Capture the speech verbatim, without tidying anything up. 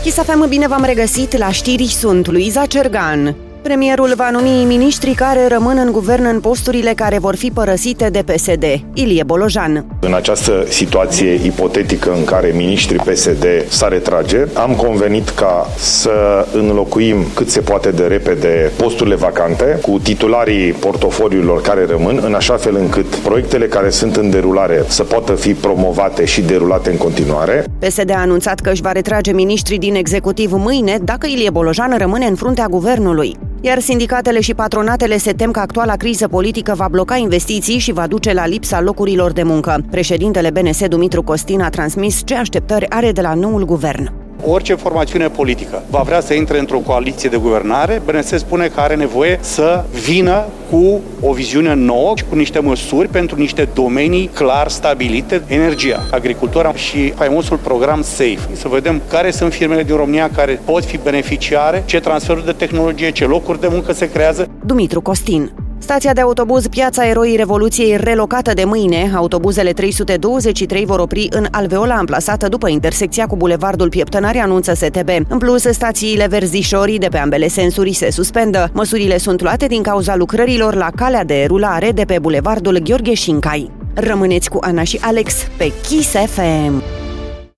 Kiss F M, bine v-am regăsit la știri, sunt Luiza Cergan. Premierul va numi miniștrii care rămân în guvern în posturile care vor fi părăsite de P S D. Ilie Bolojan. În această situație ipotetică în care miniștrii P S D s-ar retrage, am convenit ca să înlocuim cât se poate de repede posturile vacante cu titularii portofoliilor care rămân, în așa fel încât proiectele care sunt în derulare să poată fi promovate și derulate în continuare. P S D a anunțat că își va retrage miniștrii din executiv mâine dacă Ilie Bolojan rămâne în fruntea guvernului. Iar sindicatele și patronatele se tem că actuala criză politică va bloca investiții și va duce la lipsa locurilor de muncă. Președintele B N S, Dumitru Costin, a transmis ce așteptări are de la noul guvern. Orice formațiune politică va vrea să intre într-o coaliție de guvernare, B N S spune că are nevoie să vină cu o viziune nouă și cu niște măsuri pentru niște domenii clar stabilite: energia, agricultura și faimosul program SAFE. Să vedem care sunt firmele din România care pot fi beneficiare, ce transferuri de tehnologie, ce locuri de muncă se creează. Dumitru Costin. Stația de autobuz Piața Eroii Revoluției relocată de mâine. Autobuzele trei sute douăzeci și trei vor opri în alveola amplasată după intersecția cu bulevardul Pieptănari, anunță S T B. În plus, stațiile verzișorii de pe ambele sensuri se suspendă. Măsurile sunt luate din cauza lucrărilor la calea de rulare de pe bulevardul Gheorghe Șincai. Rămâneți cu Ana și Alex pe Kiss F M.